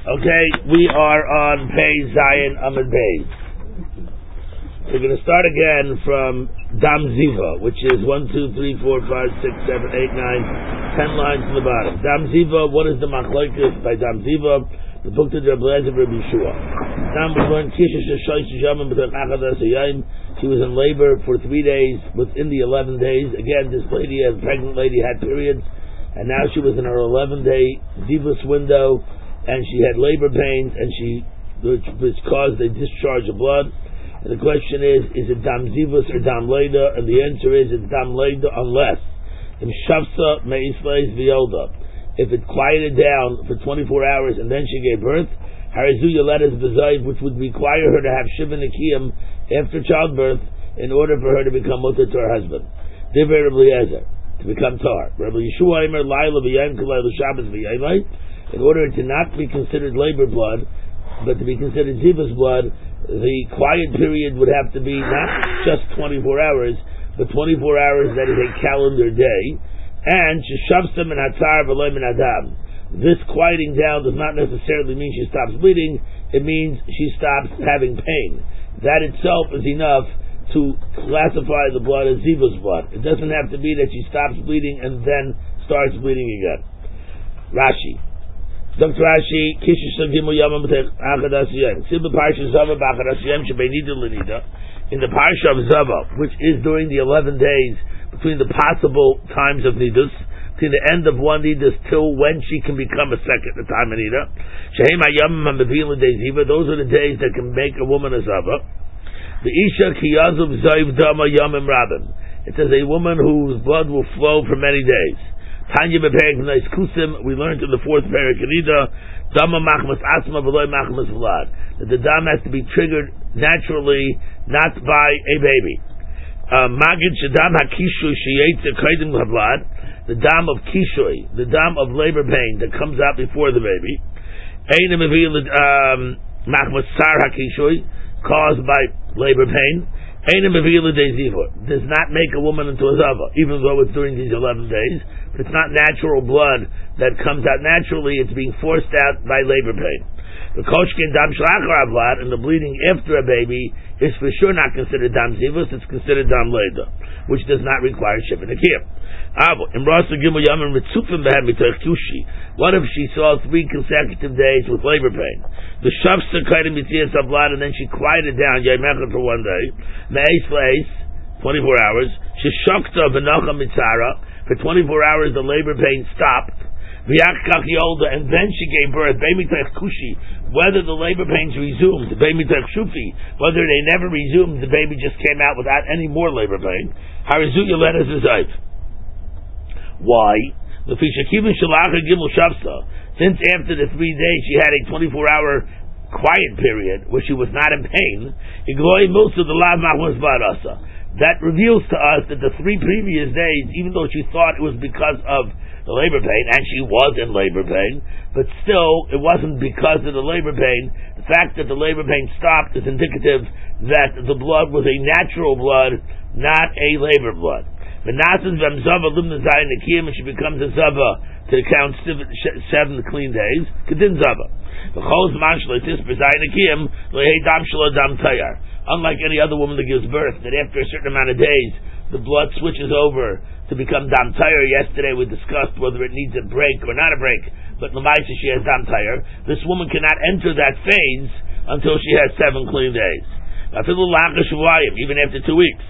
Okay, we are on Pei Zion Amud Beis. We're going to start again from Dam Ziva, which is 1, 2, 3, 4, 5, 6, 7, 8, 9, 10 lines from the bottom. Dam Ziva, what is the machlokes by Dam Ziva? The book to the Rabbi Rabbi Yeshua. Dam was born she was in labor for 3 days within the 11 days. Again, this lady, a pregnant lady, had periods, and now she was in her 11-day Zivus window, and she had labor pains, and which caused a discharge of blood. And the question is it Dam Zivus or Dam Leida? And the answer is it's Dam Leida unless in Shavsa Me'isleis V'yolda, if it quieted down for 24 hours and then she gave birth, Harizu Yoledes B'zayv, which would require her to have Shiva Nikiyim after childbirth in order for her to become mutter to her husband. Divrei Rabbi Eliezer, to become tar. Rabbi Yeshua Eimer Laila B'yayim Kalei L'Shabbos B'yaymai, in order to not be considered labor blood, but to be considered Zivus blood, the quiet period would have to be not just 24 hours, but 24 hours that is a calendar day. And Sheshavsam and Hatzar V'loy Min Adam. This quieting down does not necessarily mean she stops bleeding, it means she stops having pain. That itself is enough to classify the blood as Zivus blood. It doesn't have to be that she stops bleeding and then starts bleeding again. Rashi. Dr. Rashi, Kishish Gimel Yamam Achadas Yem. Sibba Parsha Zava B'Achadas Yem Shebeinida Lenida. In the Parsha of Zava, which is during the 11 days between the possible times of Nidus, between the end of one Nidus till when she can become a second time of Nida. Shehem Hayamam Mevil Day Ziva. Those are the days that can make a woman a Zava. The Isha Kiyazuv Zayv Dama Yamim Rabin. It says a woman whose blood will flow for many days. Tanya beperik v'nais kusim. We learned in the 4th parak Nida, dama machmas asma v'loy machmas vlad. That the dam has to be triggered naturally, not by a baby. Magid shadam hakishui sheyetze kaidim vlad. The dam of kishui, the dam of labor pain that comes out before the baby. Ein mevil machmas sar hakishui, caused by labor pain. Ein mevil deziva, does not make a woman into a zava, even though it's during these 11 days. It's not natural blood that comes out naturally, it's being forced out by labor pain. The koshkin dam shlachar avlad, and the bleeding after a baby is for sure not considered dam zivus, it's considered dam leida, which does not require shiva nikiyah. What if she saw 3 consecutive days with labor pain? The shavsa kaidim mitzias avlad, and then she quieted down yaymechad for 1 day, me'eis leis, 24 hours, sheshokta v'nocha mitzara, for 24 hours the labor pain stopped, and then she gave birth, whether the labor pains resumed, whether they never resumed, the baby just came out without any more labor pain. Why? Since after the 3 days she had a 24-hour quiet period where she was not in pain, that reveals to us that the 3 previous days, even though she thought it was because of the labor pain, and she was in labor pain, but still, it wasn't because of the labor pain. The fact that the labor pain stopped is indicative that the blood was a natural blood, not a labor blood. And she becomes a zava to count 7 clean days. Kedin zava. Unlike any other woman that gives birth, that after a certain amount of days, the blood switches over to become dam tayar. Yesterday we discussed whether it needs a break or not a break, but l'maisa she has dam tayar. This woman cannot enter that phase until she has 7 clean days. Even after 2 weeks.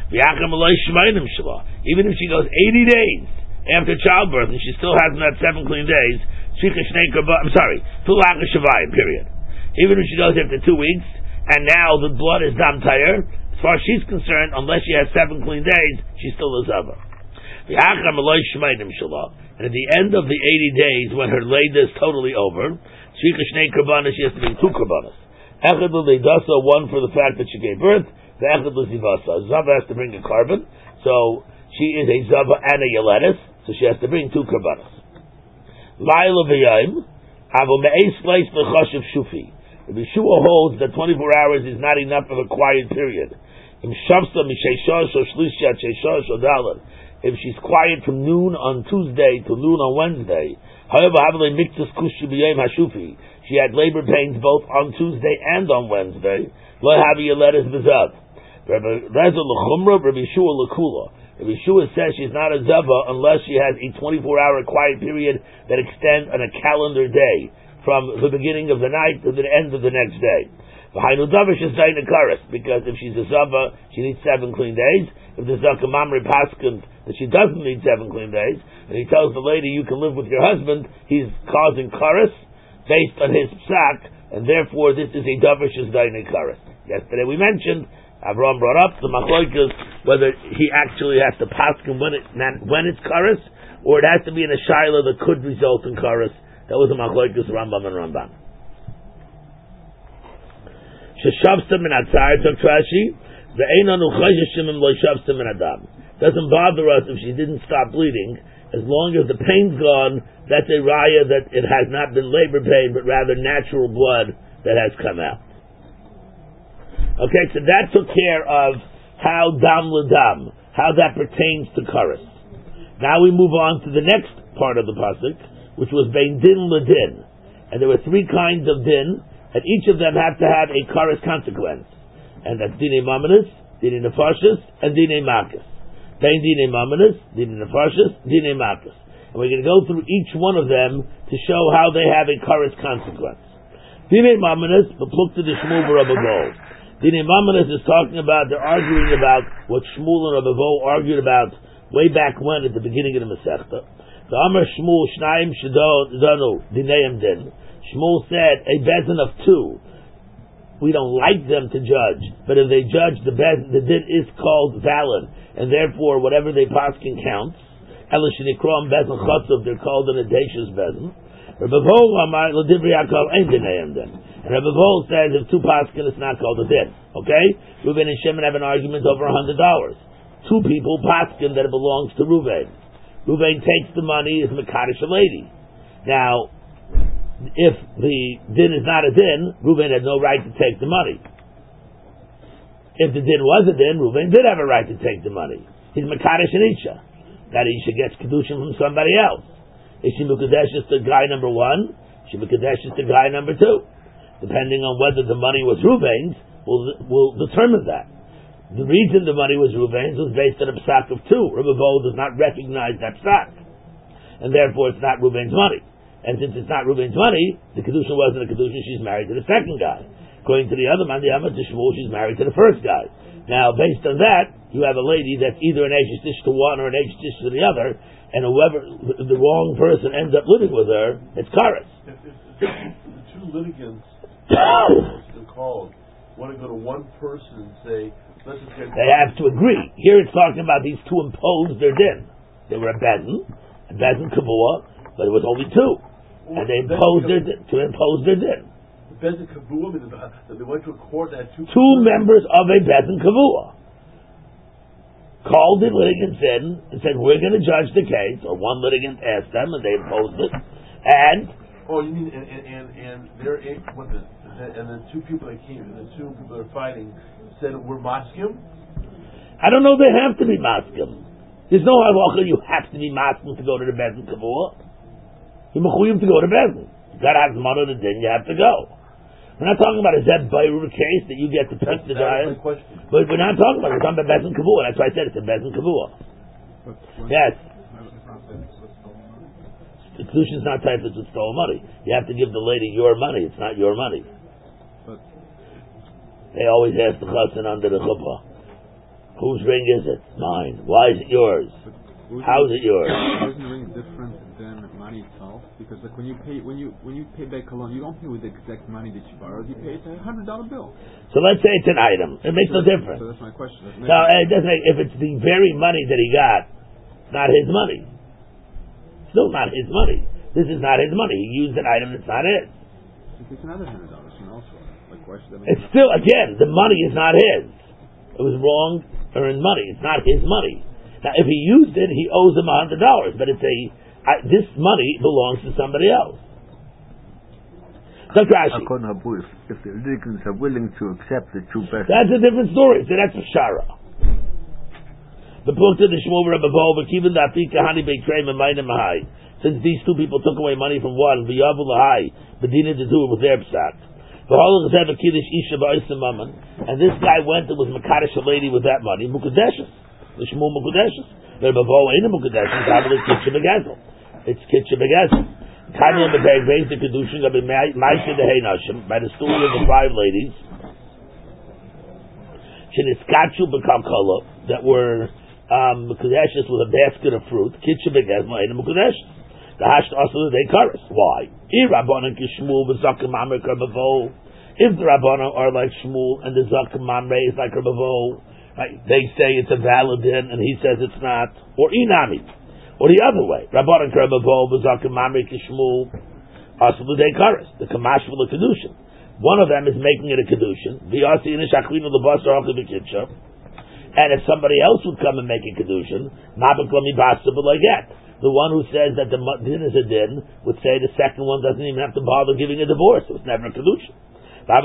Even if she goes 80 days after childbirth and she still hasn't had 7 clean days, period. Even if she goes after 2 weeks, and now the blood is dam tayar, as far as she's concerned, unless she has 7 clean days, she's still a zava. And at the end of the 80 days, when her leida is totally over, she has to bring 2 korbanos. Echad l'leidasa, 1 for the fact that she gave birth, the echad l'zivasa. Zava has to bring a carbon, so she is a zava and a yeledes, so she has to bring 2 korbanos. Laila v'yayim, avo me'eis leis l'chashiv shufi. Rabbi Yeshua holds that 24 hours is not enough of a quiet period. If she's quiet from noon on Tuesday to noon on Wednesday, she had labor pains both on Tuesday and on Wednesday. Lo havi letters bezav. Rabbi Reza l'chumra, Rabbi Shua l'kula. Rabbi Shua says she's not a zava unless she has a 24-hour quiet period that extends on a calendar day from the beginning of the night to the end of the next day. Because if she's a zava, she needs 7 clean days. If the zakamamri paskins that she doesn't need 7 clean days, and he tells the lady you can live with your husband, he's causing karas based on his psak, and therefore this is a davish daini karas. Yesterday we mentioned, Avraham brought up the machlokas whether he actually has to paskin when it's karas, or it has to be in a shaila that could result in karas. That was the machlokas Rambam and Rambam. Sheshavstam in atzar took Rashi. Doesn't bother us if she didn't stop bleeding, as long as the pain's gone. That's a raya that it has not been labor pain, but rather natural blood that has come out. Okay, so that took care of how dam l'dam, how that pertains to karas. Now we move on to the next part of the pasuk, which was bein din l'din, and there were 3 kinds of din, and each of them had to have a karas consequence. And that's Dine Mamonis, Dine Nefashis, and Dine Makas. Bein Dine Mamonis, Dine Nefashis, Dine Makas. And we're going to go through each one of them to show how they have a karas consequence. Dine Mamonis, the Plukta de Shmuel Rabbi Vol. Dine Mamonis is talking about, they're arguing about what Shmuel and Rabbi Vol argued about way back when at the beginning of the Masechta. The Amar Shmuel Shnaim Shadonu Dineim Din. Shmuel said, a bezin of 2. We don't like them to judge, but if they judge, the din is called valid, and therefore whatever they paskin counts. Elishnikrom bezin chotzav, they're called an audacious bezin. Rabbi Vol amar l'divri hakol ein dinayim din. And Rabbi Vol says if 2 paskin, it's not called a din. Okay, Reuven and Shimon have an argument over $100. 2 people paskin that it belongs to Reuven. Reuven takes the money, is mekadosh a lady. Now, if the din is not a din, Reuven had no right to take the money. If the din was a din, Reuven did have a right to take the money. He's mekadosh an isha. That isha gets kedushin from somebody else. Is she mekadeshes to guy number 1? She mekadeshes to guy number 2. Depending on whether the money was Reuven's, will determine that. The reason the money was Reuven's was based on a psak of 2. Rabbi Bo does not recognize that psak, and therefore it's not Reuven's money. And since it's not Reuven's money, the kedusha wasn't a kedusha, she's married to the second guy. According to the other man, the Amar to Shmuel, she's married to the first guy. Now, based on that, you have a lady that's either an Eish Tish to one or an Eish Tish to the other, and whoever the wrong person ends up living with her, it's karas. If the 2 litigants, they're called, want to go to one person and say, let's just get... They have to agree. Here it's talking about these 2 imposed their din. They were a bezin kavua, but it was only 2. And they imposed their din, to impose their din. Bezin Kavua, they went to a court that had 2 members of a Bezin Kavua called the litigants in and said, we're going to judge the case, or one litigant asked them and they imposed it. And you mean and they're and the 2 people that came, the 2 people that are fighting said we're maskim? I don't know, they have to be maskim. There's no halacha you have to be maskim to go to the Bezin Kavua. You're mechuyev to go to Bezin. You gotta have the mother of the din, you have to go. We're not talking about a Zeb Bayrur case that you get to pick the guy. But we're not talking about it. We're talking about Bezin Kavua. That's why I said it's a Bezin Kavua. Yes. The solution's not tied to stolen money. You have to give the lady your money. It's not your money. They always ask the chassan under the chuppah, whose ring is it? Mine. Why is it yours? How is it yours? Isn't the ring different than money itself? Because like when you pay back a loan, you don't pay with the exact money that you borrowed. You pay it's a $100 bill. So let's say it's an item. It makes no difference. So that's my question. No, it doesn't make, if it's the very money that he got, it's not his money. Still not his money. This is not his money. He used an item that's not his. If it's another $100 from elsewhere, like why should that make it's still, again, the money is not his. It was wrong earned money. It's not his money. Now, if he used it, he owes him $100, but it's this money belongs to somebody else. That's Rashi. If the litigants are willing to accept the 2 best, that's a different story. So that's a shara. The book to the Shmuel Rabbi Bo, but even the Afika Hani Beitrei Mamayna Mahai. since these two people took away money from one, v'yavu lahai, Medina to do it with their psak. And this guy went and was makadosh a lady with that money, mukadeshes, the shmul mukadeshes. It's kitchen begazel. Tanya the bag raised the kedushin of ma'aseh the nashim by the story of the 5 ladies. Sheniskachu b'kalkala that were mukadeshes with a basket of fruit. Kitchen begazel ain't mukadeshes. The hash also they chorus. Why? If the Rabbanan are like Shmuel and the Zakim Mamre is like Rabavo, right? They say it's a valid din and he says it's not. Or Inami. Or the other way. Rabbanan Rabavo, the Zakim Mamre Kishmuel, also they chorus. The Kamash for the Kedushin. One of them is making it a Kedushin. And if somebody else would come and make a Kedushin, the one who says that the din is a din would say the second one doesn't even have to bother giving a divorce. It was never a kedusha. Without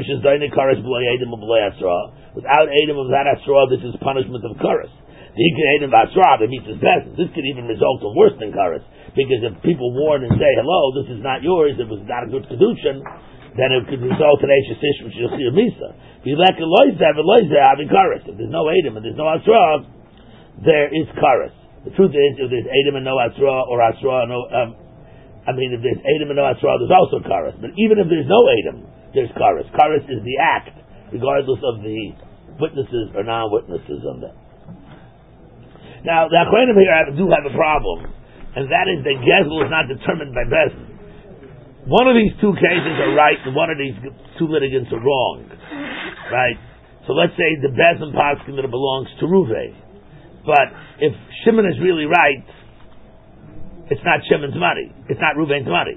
Edom of that asra, this is punishment of karas. The Edom of asra, it meets his business. This could even result in worse than karas, because if people warn and say, "Hello, this is not yours," it was not a good kedusha, then it could result in Eishes Ish, which you'll see a misa. If there's no Edom and there's no asra, there is karas. The truth is, if there's Edom and no Asra, or Asra and no, if there's Edom and no Asra, there's also Karas. But even if there's no Edom, there's Karas. Karas is the act, regardless of the witnesses or non-witnesses on that. Now, the Achronim here do have a problem, and that is that Gezel is not determined by Bezin. One of these two cases are right, and one of these two litigants are wrong. Right? So let's say the Bezin Paskin that belongs to Ruvei. But if Shimon is really right, it's not Shimon's money. It's not Reuven's money.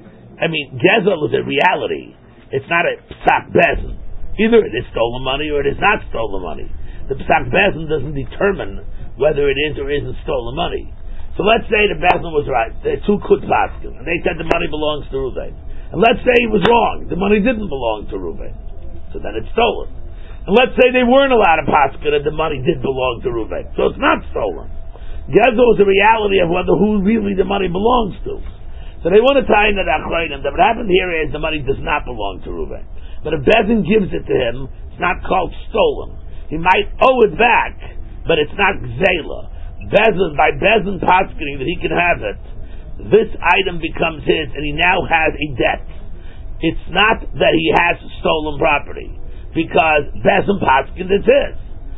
Gezel is a reality. It's not a psak bezin. Either it is stolen money or it is not stolen money. The psak bezin doesn't determine whether it is or isn't stolen money. So let's say the bezin was right. There are 2 kut paskin, and they said the money belongs to Reuven. And let's say he was wrong. The money didn't belong to Reuven. So then it's stolen. And let's say they weren't allowed to paskin and the money did belong to Reuven. So it's not stolen. Gezel is a reality of who really the money belongs to. So they want to tie into the Achronim that what happened here is the money does not belong to Reuven. But if Bezin gives it to him, it's not called stolen. He might owe it back, but it's not Gzela. By Bezin paskening that he can have it, this item becomes his and he now has a debt. It's not that he has stolen property. Because Bezin paskin it's his.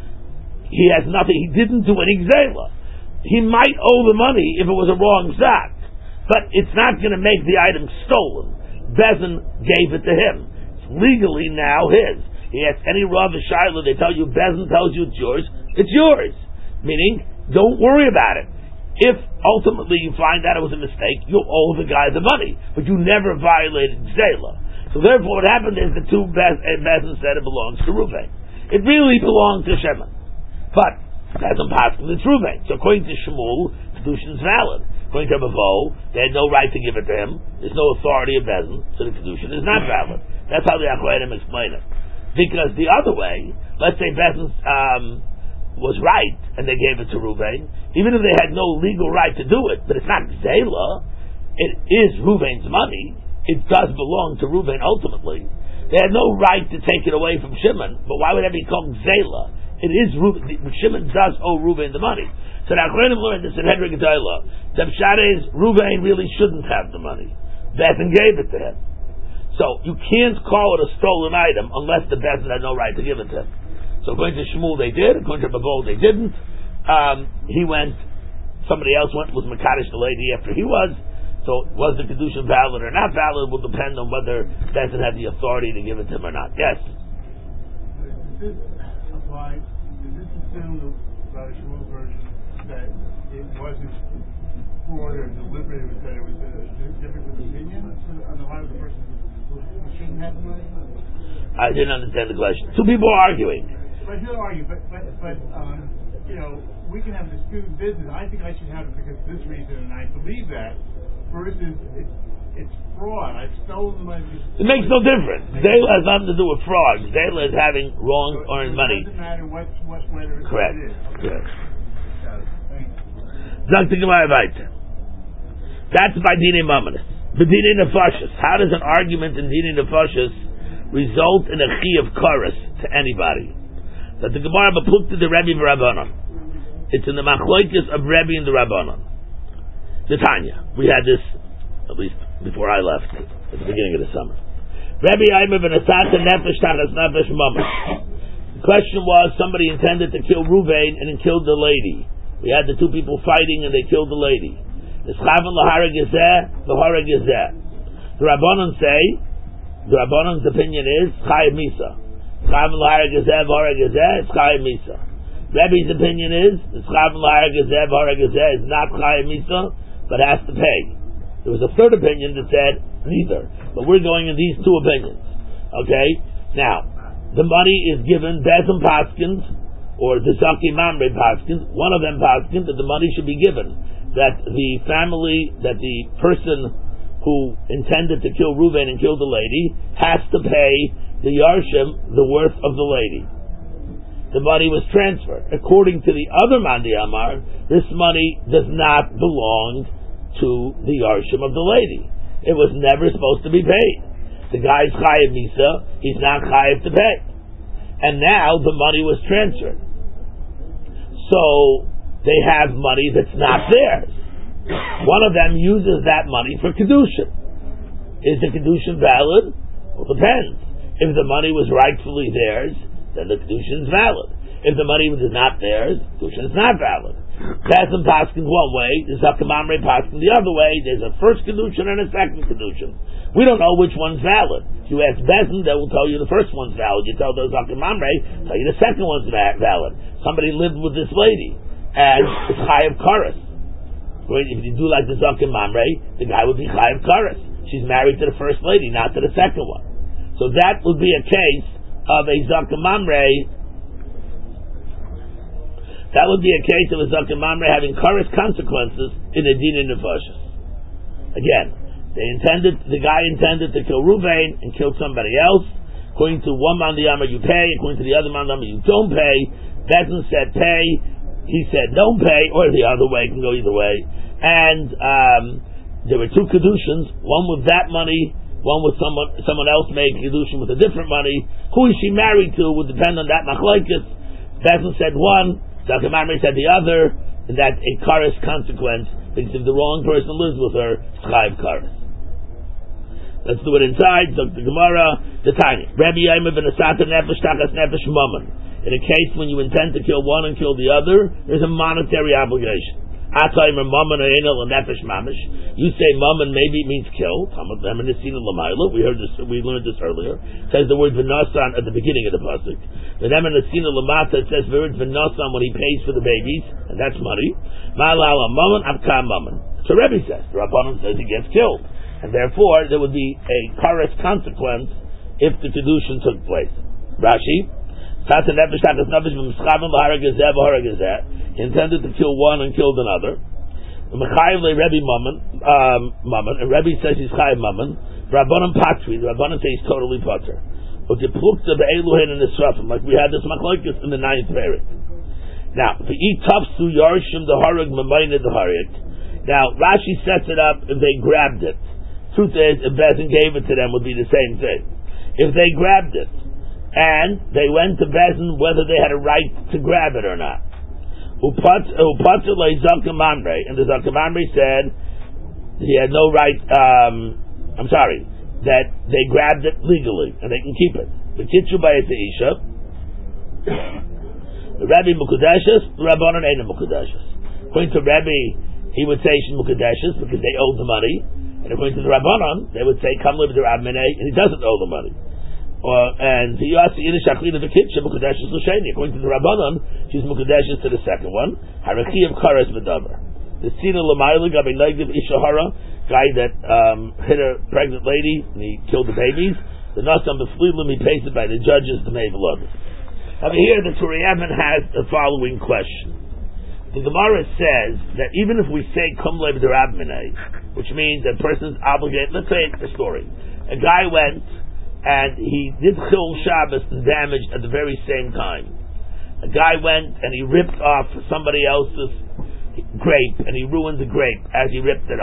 He has nothing. He didn't do any gzela. He might owe the money if it was a wrong zak, but it's not going to make the item stolen. Bezin gave it to him. It's legally now his. He has any Rav Shaila, they tell you Bezin tells you it's yours. Meaning, don't worry about it. If ultimately you find out it was a mistake, you'll owe the guy the money, but you never violated gzela. So therefore, what happened is the 2 Bezin said it belongs to Reuven. It really belonged to Shimon, but Bezin paskin it's Reuven. So according to Shmuel, kedushin is valid. According to Bavo, they had no right to give it to him. There's no authority of Bezin, so the kedushin is not valid. That's how the Achronim explain it. Because the other way, let's say Bezin was right and they gave it to Reuven, even if they had no legal right to do it, but it's not Gzela, it is Reuven's money. It does belong to Reuven ultimately. They had no right to take it away from Shimon, but why would that be called Gzela? It is Reuven. Shimon does owe Reuven the money. So the Achronim learned this in Hedra Gedolah. The pshat is Reuven really shouldn't have the money. Bezin gave it to him. So you can't call it a stolen item unless the Bezin had no right to give it to him. So according to Shmuel they did, according to Babol they didn't. Somebody else went with Makadosh the lady after he was. So was the kedushin valid or not valid will depend on whether Bezin had the authority to give it to him or not. Yes. Does this apply? Does this assume the Shmuel version that it wasn't fraud or deliberate? That it was a difference of opinion on the part of the person who shouldn't have the money? I didn't understand the question. 2 people are arguing. But he'll argue. But we can have a disputed business. I think I should have it because of this reason, and I believe that. Versus it's fraud. I've stolen the money. It makes no difference. Zayla has nothing to do with fraud. Zayla is having wrong earned money. It doesn't matter whether it's correct. What it is. Correct. Sagt die Gemara weiter. That's by Dine Mamanis. But Dine Nefashis. How does an argument in Dine Nefashis result in a chi of chorus to anybody? That the Gemara bepukta the Rebbe v'Rabbanon. It's in the machloikis of Rebbe and the Rabbanon. The Tanya. We had this, at least before I left, at the beginning of the summer. Rebbe Aimer v'Nasata Nefesh Tachas Nefesh Mamash. The question was, somebody intended to kill Ruvain and killed the lady. We had the two people fighting and they killed the lady. The Rabbanon say, the Rabbanon's opinion is Chayav Misa. It's Chayav Misa. Rebbe's opinion is is not Chayav Misa, but has to pay. There was a third opinion that said neither, but we're going in these two opinions. Okay, now the money is given Bezim Paskins or the Zaki Mamre Paskins. One of them Paskins that the money should be given. That the family, that the person who intended to kill Reuven and kill the lady has to pay the Yarshim the worth of the lady. The money was transferred. According to the other Mandi Amar, this money does not belong to the Yarshim of the lady. It was never supposed to be paid. The guy's Chayav Misa, he's not Chayav to pay. And now the money was transferred. So they have money that's not theirs. One of them uses that money for Kedushin. Is the Kedushin valid? Well, it depends. If the money was rightfully theirs, then the Kedushin is valid. If the money was not theirs, Kedushin is not valid. Bezim Paskin one way, the Zakamamre Paskin the other way. There's a first Kedushin and a second Kedushin. We don't know which one's valid. If you ask Bezim, they will tell you the first one's valid. You tell the Zakamamre, tell you the second one's valid. Somebody lived with this lady, and it's Chayav Karas. If you do like the Zakim Mamre, the guy would be Chayav Karas. She's married to the first lady, not to the second one. So that would be a case of a Zakim Mamre. That would be a case of a Zakim Mamre having Karas consequences in a Din Nefashis. Again, the guy intended to kill Ruvain and kill somebody else. According to one Mandi Amar you pay, according to the other Mandi Amar you don't pay. Bezin said pay. He said don't pay, or the other way, it can go either way. And there were two Kedushins, one with that money, one with someone else made Kedushin with a different money. Who is she married to would depend on that machlokes. Bezin said one, Zakim Mamre said the other, and that's a Karas consequence, because if the wrong person lives with her, it's Chayav Karas. Let's do it inside. The Gemara, the Tanya. Rabbi Yaimer ben Asata Nefesh Tachas Nefesh Mammon. In a case when you intend to kill one and kill the other, there's a monetary obligation. Ataymer Mammon or Enel and Nefesh Mamish. You say Mammon, maybe it means kill. We heard this. We learned this earlier. It says the word V'nasan at the beginning of the pasuk. The Nemenesina Lamata, it says the word V'nasan when he pays for the babies, and that's money. Ma'alala Mammon Avka Mammon. So Rebbe says the Rabbanon says he gets killed, and therefore there would be a Karas consequence if the kedushin took place. Rashi. He intended to kill one and killed another. Rebbe Mammon, and Rebbe says he's Chayav Mammon. Rabbanon Patri, the Rabbanon says he's totally Potter. But the Plukta Be'eluhin and the Srafim, like we had this machlokes in the 9th period. Now, the Tafsu Yarshim the Harag Mamayna the Harit. Now, Rashi sets it up if they grabbed it. Truth is, if Bezin gave it to them, would be the same thing. If they grabbed it, and they went to Bezin whether they had a right to grab it or not. And the Zakim Mamre said he had no right, that they grabbed it legally, and they can keep it. The Kitchu by Isha, the Rabbi Mukudeshes, the Rabbanon ain't Mukudeshes. According to Rabbi, he would say she's Mukudeshes because they owed the money, and according to the Rabbanon, they would say come live with the Rabbanei, and he doesn't owe the money. And the According to the Rabbanon, she's Mukadeshes to the second one. Haraki of Karas Medavar. The Sina Lamayla Gabi Nagdiv Ishahara, guy that hit a pregnant lady and he killed the babies. The Nasam Beflilim, he pays it by the judges to Mevalod. Over here, the Turei Even has the following question. The Gemara says that even if we say Kum Lev Derabminei, which means that a person's obligated, let's say it's a story. A guy went and he did Chil Shabbos and damaged at the very same time. A guy went and he ripped off somebody else's grape, and he ruined the grape as he ripped it off.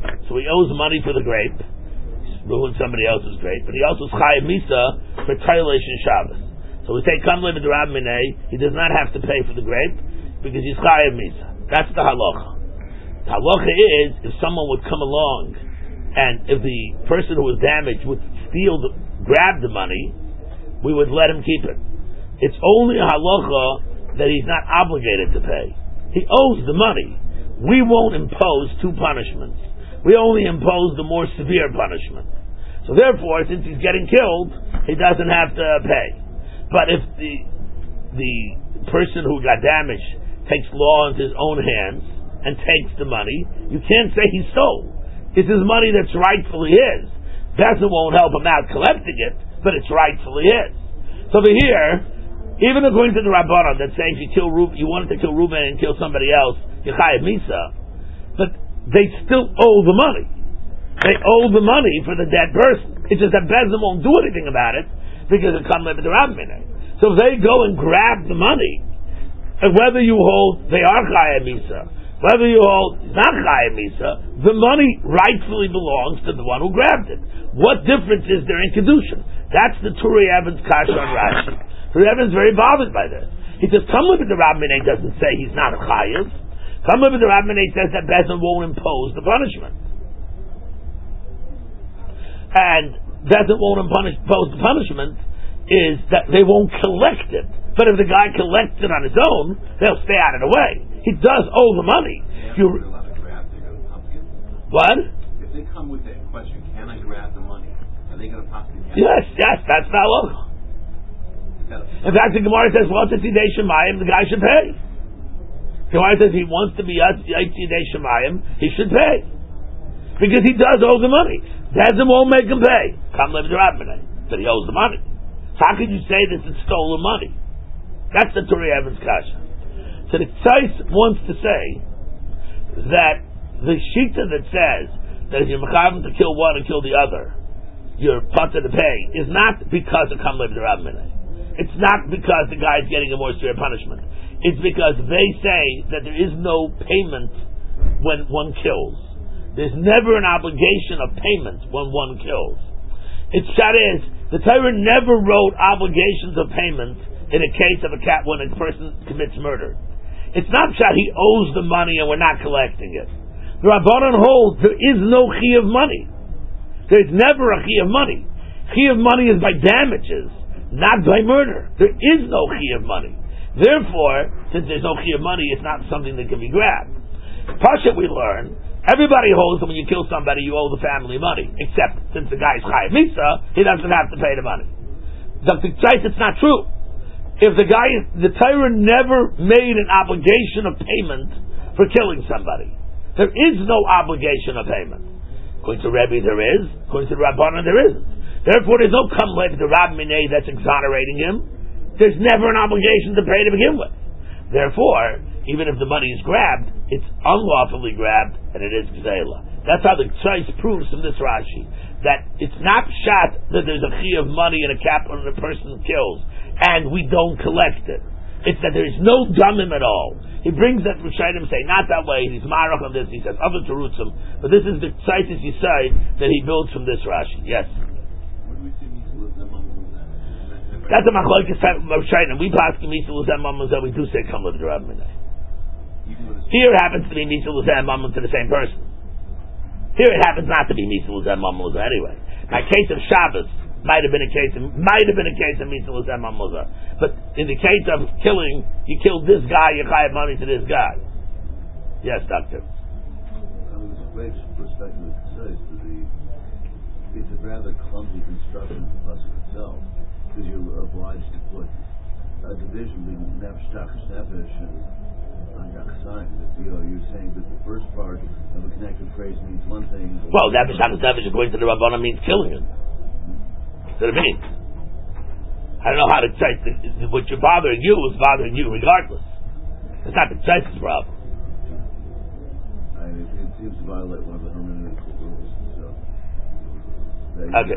So he owes money for the grape. He's ruined somebody else's grape, but he also is chayav misa for Teilesh and Shabbos. So we say Kamle b'Rab Minei, he does not have to pay for the grape because he's chayav misa. That's the halacha. The halacha is if someone would come along and if the person who was damaged would grab the money, we would let him keep it. It's only a halacha that he's not obligated to pay. He owes the money. We won't impose two punishments. We only impose the more severe punishment. So therefore, since he's getting killed, he doesn't have to pay. But if the person who got damaged takes law into his own hands and takes the money, you can't say he stole. It's his money that's rightfully his. Bezin won't help him out collecting it, but it's rightfully his. So over here, even according to the Rabbanan that say if you wanted to kill Reuben and kill somebody else, you chayav misa, but they still owe the money. They owe the money for the dead person. It's just that Bezin won't do anything about it because it comes with the Rabbinah. So if they go and grab the money, and whether you hold they are chayav misa, whether you hold not chayav misa, the money rightfully belongs to the one who grabbed it. What difference is there in kedushin? That's the Turi Evans kasha on Rashi. Turi Evans is very bothered by this. He says, "Come with the Rabbinah doesn't say he's not a chayav. Come with the Rabbinah says that Bezin won't impose the punishment, and Bezin won't impose the punishment is that they won't collect it. But if the guy collects it on his own, they'll stay out of the way. He does owe the money. What? If they come with that question, can I grab the money? Are they going to possibly? Yes, that's not local. In fact, the Gemara says, "What's a Tidei Shemayim?" The guy should pay. The Gemara says he wants to be Tidei Shemayim, he should pay because he does owe the money. Bezin won't make him pay. Come live the Rabbinah, but he owes the money. So how could you say this is stolen money? That's the Turi Evans kasha. So the Tzais wants to say that the shita that says that if you're mechavan to kill one and kill the other, you're patur to pay, is not because of Kam Lev D'Rabbanai. It's not because the guy is getting a more severe punishment. It's because they say that there is no payment when one kills. There's never an obligation of payment when one kills. It's shad is the Torah never wrote obligations of payment in a case of when a person commits murder. It's not shad he owes the money and we're not collecting it. The Rabbanan holds there is no chi of money. There's never a chi of money. Chi of money is by damages, not by murder. There is no chi of money. Therefore, since there's no chi of money, it's not something that can be grabbed. Pasha, we learn, everybody holds that when you kill somebody, you owe the family money. Except, since the guy is chayav misa, he doesn't have to pay the money. Dr. Tzais, it's not true. If the Torah never made an obligation of payment for killing somebody. There is no obligation of payment. According to Rebbe, there is. According to the Rabbanan, there isn't. Therefore, there's no come like the Rab Minei that's exonerating him. There's never an obligation to pay to begin with. Therefore, even if the money is grabbed, it's unlawfully grabbed, and it is gzela. That's how the Tzais proves from this Rashi that it's not shot that there's a chi of money and a cap on the person kills, and we don't collect it. It's that there is no damim at all. He brings that Rishonim say not that way. He's marach on this. He says other terutzim, but this is the Tzais Yisai that he builds from this Rashi. Yes. That's a machlokes Rishonim. We pass Mitzvah L'Zem Mamuzah. We do say come with the Rab Minei. Here it happens to be Mitzvah L'Zem Mamuzah to the same person. Here it happens not to be Mitzvah L'Zem Mamuzah anyway. Now, case of Shabbos might have been a case of Mitzvah L'Zem Mamuzah, but in the case of killing, you killed this guy, you chayav money to this guy. Yes, doctor. From the Sprague's perspective, it says that it's a rather clumsy construction of the pasuk itself, because you're obliged to put a division between nefesh, tachas, nefesh, and Yachsayim. You're saying that the first part of a connected phrase means one thing. Well, nefesh, tachas, nefesh, according to the Rabbanan, means killing him. That's what it means. I don't know how to say what you're bothering you is bothering you regardless. It's not the Tzais' problem. It seems to violate one of the hermeneutical rules. Okay.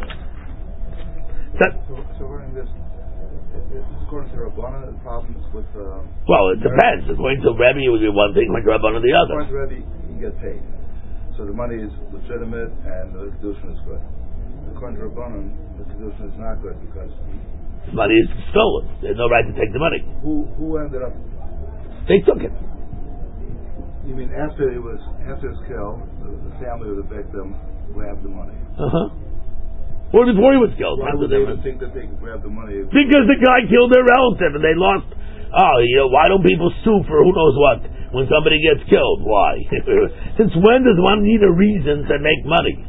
So we're in this. According to Rabbanan, the problem is with. Well, it depends. According to Rebbe, it would be one thing. According to Rabbanan, the other. According to Rebbe, you get paid. So the money is legitimate and the kedushin is good. According to Rabbanan, the kedushin is not good because The money is stolen. They have no right to take the money. who ended up? They took it. You mean after it was killed, the family of the victim grabbed the money? Or before he was killed. Why would they even think that they could grab the money? Because the guy killed their relative and they lost. Why don't people sue for who knows what when somebody gets killed? Why? Since when does one need a reason to make money?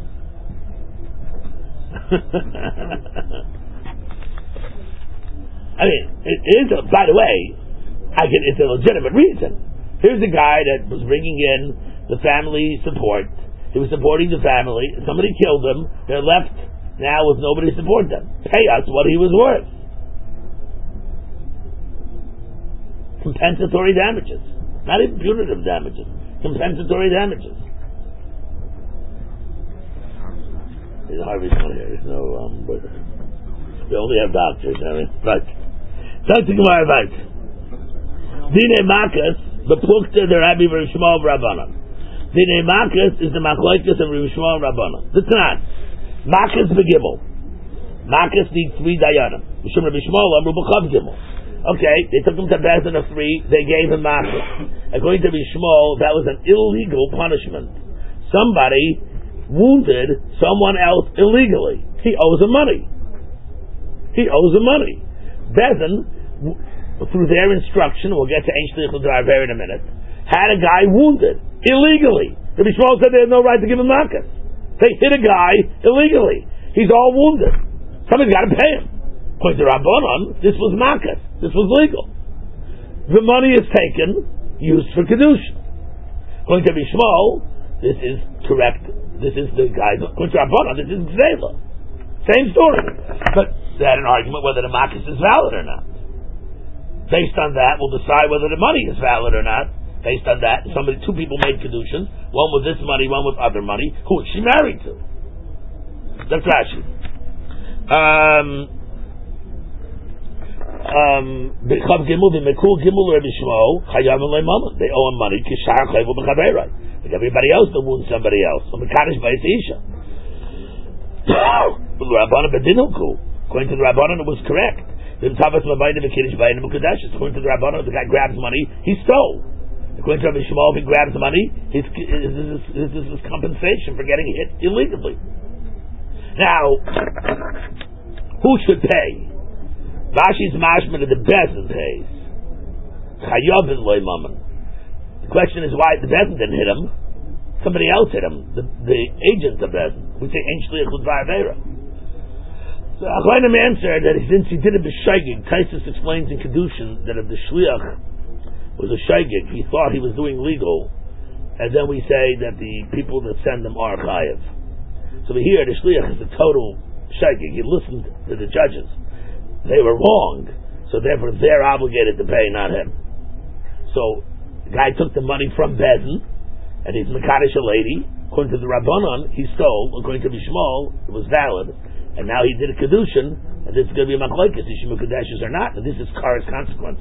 I mean, it is. By the way, it's a legitimate reason. Here's a guy that was bringing in the family support. He was supporting the family. Somebody killed him. They're left now with nobody to support them. Pay us what he was worth. Compensatory damages. Not even punitive damages. Compensatory damages. Harvey's not here. There's no, we only have doctors. Right. Talk to Gemara right. Dine Makas, the Plukta, the Rabbi Rishmal Rabbanan. Dine Makas is the Machlokes of Rishmal Rabbanan. The Tanan. Makas begimel. Makas needs 3 dayanim. Mishum Rabbi Shmuel Amru b'chav gimel. Okay, they took him to Bezdin of 3. They gave him Makas. According to Rabbi Shmuel, that was an illegal punishment. Somebody wounded someone else illegally. He owes him money. Bezdin, through their instruction, we'll get to Ein Shliach L'Darver in a minute, had a guy wounded illegally. Rabbi Shmuel said they had no right to give him Makas. They hit a guy illegally. He's all wounded. Somebody's got to pay him. According to Rabbanan, this was Makas. This was legal. The money is taken, used for Kedusha. According to Rabbi Shmuel, this is correct. This is the guy. According to Rabbanan, this is Gzela. Same story. But they had an argument whether the Makas is valid or not. Based on that, we'll decide whether the money is valid or not. Based on that, 2 people made Kedushin, one with this money, one with other money. Who is she married to? That's Rashi. They owe him money. Like everybody else that wounds somebody else. According to the Rabbanan, it was correct. According to the Rabbanan, the guy grabs money, he stole. According to Rabbi Shmuel, if he grabs money, this is compensation for getting hit illegally. Now, who should pay? Rashi's mashman of the Bezdin pays. Chayovin loy mammon. The question is why the Bezdin didn't hit him. Somebody else hit him. The agent of Bezdin. We say Ein Shliach L'Darver. So Achronim answered that since he did it b'shaygig, Taisus explains in Kedushin that if the Shliach was a shaygig, he thought he was doing legal, and then we say that the people that send them are chayiv. So here the Shliach is a total shaygig. He listened to the judges. They were wrong, so therefore they're obligated to pay, not him. So the guy took the money from Bezdin, and he's Mekadosh a lady. According to the Rabbanan, he stole. According to Bishmol, it was valid. And now he did a Kedushin, and this is going to be a Machlokes, Yishimu Kadeshes or not, and this is Kara's consequences.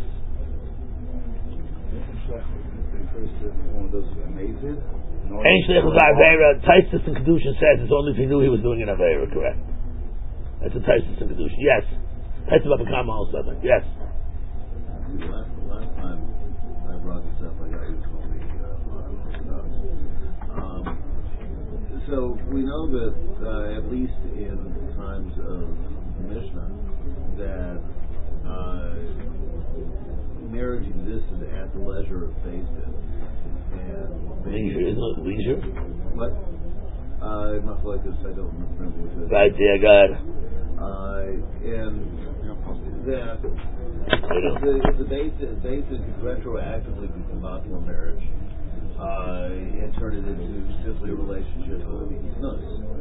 Ein Shliach L'Darver, Taisus in Kedushin says it's only if he knew he was doing an Avera, correct? That's a Taisus in Kedushin. Yes. Taisus Babakama also, I think. Yes. Last time I brought this up, I got you to call me so we know that at least in times of Mishnah that marriage existed at the leisure of Bezdin. Leisure, isn't it leisure? What? Machlokes, I don't remember which it is. Right, yeah, go ahead. And that if the Bezdin could retroactively become a marriage and turn it into simply a relationship of nus.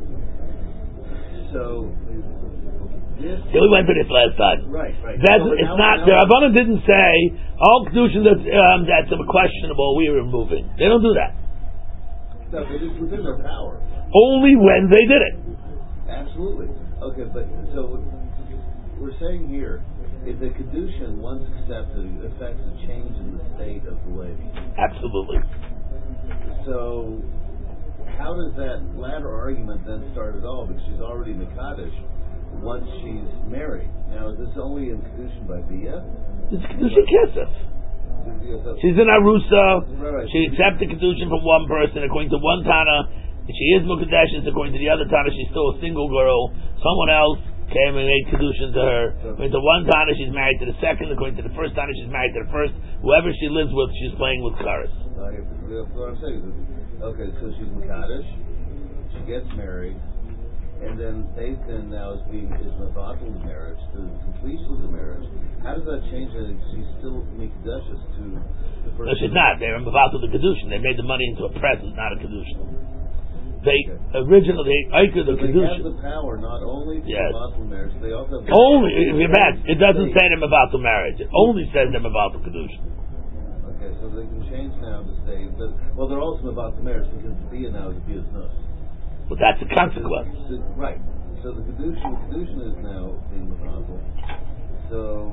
So we went through this last time. Right. It's not. The Rabbanan didn't say all kedushin that's questionable we are removing. They don't do that. No, but it's within their power. Only when they did it. Absolutely. Okay, but so we're saying here, if the kedushin once accepted affects a change in the state of the lady. Absolutely. So how does that latter argument then start at all? Because she's already Mekadesh once she's married. Now, is this only in Kedushin by Bia? It's Kedushin Kesef. She's in Arusa. Right. She accepted Kedushin from one person. According to one Tana, she is Mukadeshes. According to the other Tana, she's still a single girl. Someone else came and made Kedushin to her. According to one Tana, she's married to the second. According to the first Tana, she's married to the first. Whoever she lives with, she's playing with Karis. That's what I'm saying. Okay, so she's Mekadesh. She gets married. And then Beit Din now is Mevatel the marriage, the completion of the marriage. How does that change it? She's still Mikdashis to the person. No, she's not. They're Mevatel the Kedushin. They made the money into a present, not a Kedushin. They originally Eicher the Kedushin. They have the power not only to Mevatel marriage, they also have only. If you're bad, it doesn't say they're Mevatel marriage. It only says they're Mevatel Kedushin. Okay, so they can change now to say that. Well, they're also Mevatel marriage because the Bia now is Bia's nus. But that's a consequence. Right. So the Kedushin is now being Mevatel. So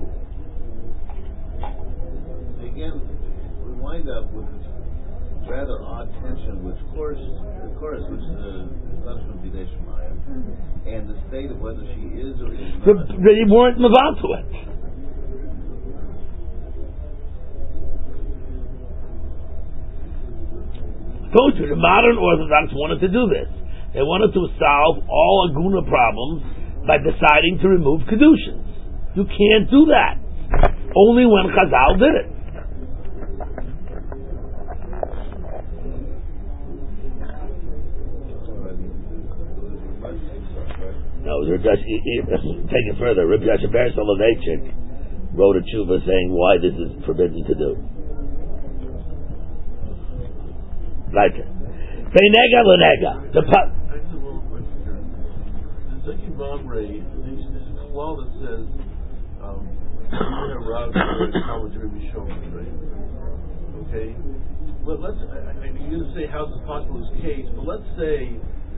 again, we wind up with this rather odd tension, which which is the punishment of Bidei Shemaya, and the state of whether she is or is not. They weren't Mevatel it. I told you, the modern Orthodox wanted to do this. They wanted to solve all Aguna problems by deciding to remove Kedushins. You can't do that. Only when Chazal did it. No, take it further. Rabbi Yashaber Soloveitchik wrote a tshuva saying why this is forbidden to do. Right. Beinega lenega. There's a Mamre, there's a law that says right? Okay? You're going to say how's this possible this case, but let's say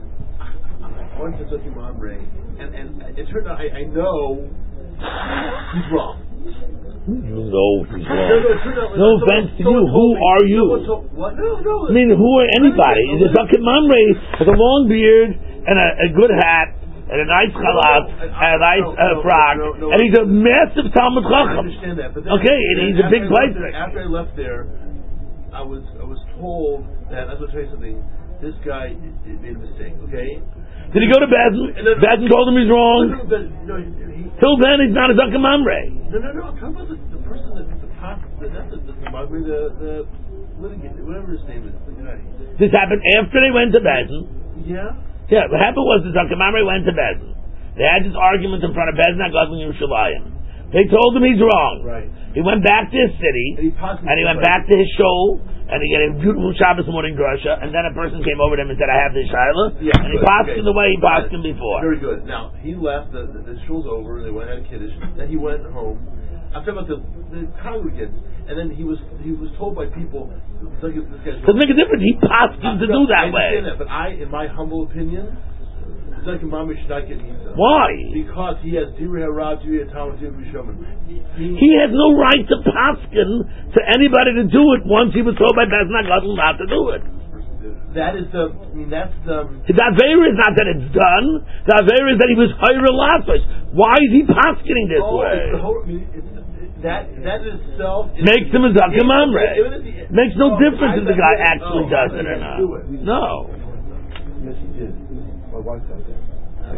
I went to Zuki Mamre and it turned out I know he's wrong. No, he's wrong. No offense to you. Who are you? What? No. I mean, who are anybody? The Zuki Mamre has a long beard and a good hat. And a nice chalat, and a nice frock, and he's a massive Talmud Chacham. I understand that, but then, okay, and he's a big place. After I left there, I was told that I'm going to tell you something. This guy made a mistake. Okay. Did he go to Bezdin? Bezdin told him he's wrong. Till then, he's not a Zuki Mamre. No. I'm talking about the person that's the Mamre, the litigant, whatever his name is, the guy. This happened after they went to Bezdin. Yeah. Yeah, what happened was the Zuki Mamre went to Bezdin. They had this argument in front of Bezdin HaGadol in Yerushalayim. They told him he's wrong. Right. He went back to his city, and he went back to his shul, and he got a beautiful Shabbos morning drasha, and then a person came over to him and said, I have this Shaila, and he passed him the way he passed him before. Very good. Now, he left, the shul's over, they went out of Kiddush, then he went home. I'm talking about the congregants, and then he was told by people, doesn't make a difference. He passed him to do that way. I understand that, but in my humble opinion, Zaki Mamre should not get Nisa. Why? Because he has Divrei Harav, Divrei Talmud, Divrei B'Shomen. He has no right to paskin to anybody to do it once he was told by Bezdin HaGadol not to do it. That's the. The Aveira is not that it's done. The Aveira is that he was Hayra Lafos. Why is he paskining this way? That itself makes him a Zuki Mamre. Makes no difference if the guy actually does it or not. No. Yes, he did. My wife does it.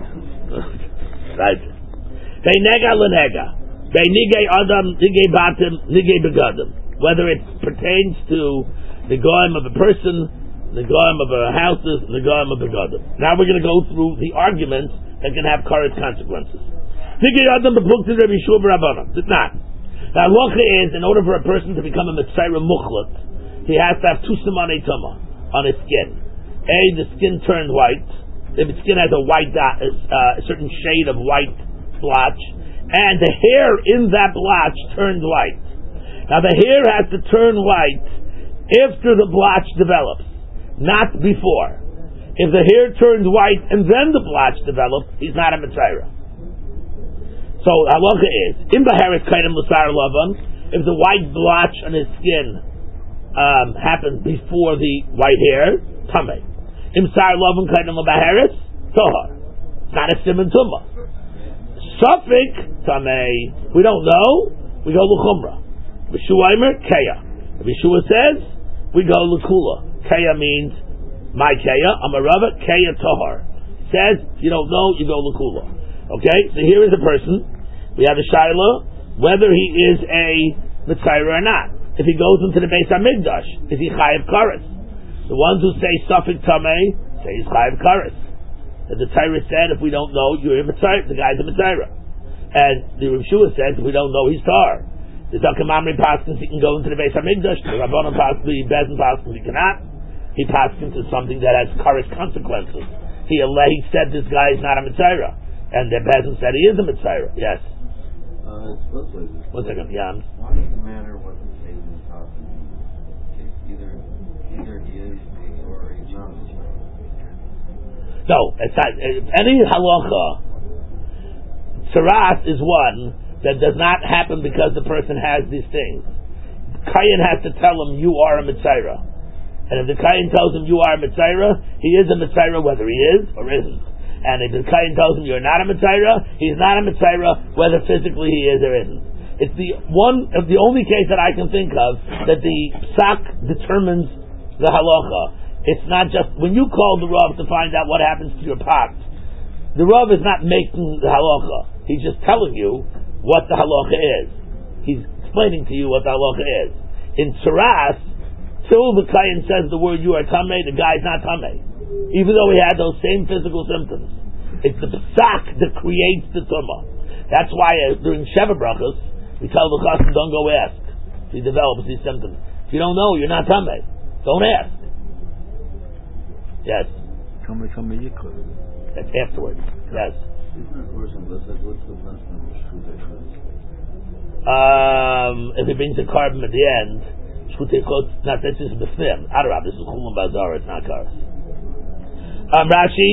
Right. They nega lenega. They nigay adam, nigay batim, nigay begadim. Whether it pertains to the goyim of a person, the goyim of a houses, the goyim of begadim. Now we're going to go through the arguments that can have current consequences. Nigay adam b'plukti Rabbi Yeshua b'Rabbanan. Did not. The halacha is, in order for a person to become a Mitzayra Muchlat, he has to have two simanei tumah on his skin. The skin turned white. The skin has a white dot, a certain shade of white blotch, and the hair in that blotch turned white. Now the hair has to turn white after the blotch develops, not before. If the hair turns white and then the blotch develops, he's not a Mitzayra. So halacha is in Baharis Kaidim Lusar Lavan, if the white blotch on his skin happens before the white hair, tamei. Imsar Lovin Kaidim Baharis, Tohar. It's not a Simon Tumma. Sufik Tamei, we don't know, we go L'chumra. V'shuaimer, Kaya. V'shua says, we go L'kula. Kaya means, my Kaya, I'm a Rava, Kaya Tohar. Says, you don't know, you go L'kula. Okay, so here is a person, we have a Shaila, whether he is a Mitzayra or not. If he goes into the Beis HaMikdash, is he Chayiv Kares? The ones who say Sufik Tamei, say he's Chayiv Kares. The Torah said, if we don't know, you're a Mitzayra, the guy's a Mitzayra. And the Rav Shua says, if we don't know, he's Tar. The Daka Mamri Paskins, he can go into the Beis HaMikdash. The Rabbanon Paskins, the Bezin Paskins, he cannot. He Paskins to something that has Kares consequences. He said this guy is not a Mitzayra. And the Bezin said he is a Mitzayra. Yes. It's both ways. 1 second, Jan. Why does it matter what the case in the top is? Either he is or he's not. No, it's not. Any halacha, tzaras is one that does not happen because the person has these things. Kayin has to tell him, you are a Mitzayra. And if the Kayin tells him, you are a Mitzayra, he is a Mitzayra whether he is or isn't. And if the Kayin tells him, you're not a Mitzayra, he's not a Mitzayra whether physically he is or isn't. It's the only case that I can think of that the psak determines the halacha. It's not just, when you call the Rav to find out what happens to your pot, the Rav is not making the halacha. He's just telling you what the halacha is. He's explaining to you what the halacha is. In Tzaras, till the Kayin says the word you are Tameh, the guy's not Tameh. Even though he had those same physical symptoms. It's the psak that creates the Tumah. That's why during Sheva Brachos, we tell the Chassan, don't go ask. If he develops these symptoms. If you don't know, you're not Tameh. Don't ask. Yes. That's afterwards. Yes. If he brings a carbon at the end, not this is B'fnim. Adarab, this is Chulun Bazar, it's not Karas. Rashi,